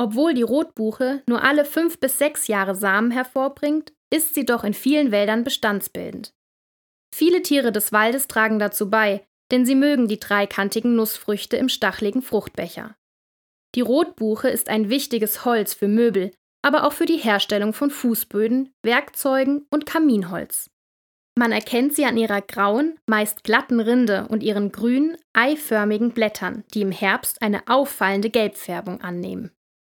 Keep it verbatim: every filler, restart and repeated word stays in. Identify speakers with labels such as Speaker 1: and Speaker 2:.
Speaker 1: Obwohl die Rotbuche nur alle fünf bis sechs Jahre Samen hervorbringt, ist sie doch in vielen Wäldern bestandsbildend. Viele Tiere des Waldes tragen dazu bei, denn sie mögen die dreikantigen Nussfrüchte im stacheligen Fruchtbecher. Die Rotbuche ist ein wichtiges Holz für Möbel, aber auch für die Herstellung von Fußböden, Werkzeugen und Kaminholz. Man erkennt sie an ihrer grauen, meist glatten Rinde und ihren grünen, eiförmigen Blättern, die im Herbst eine auffallende Gelbfärbung annehmen.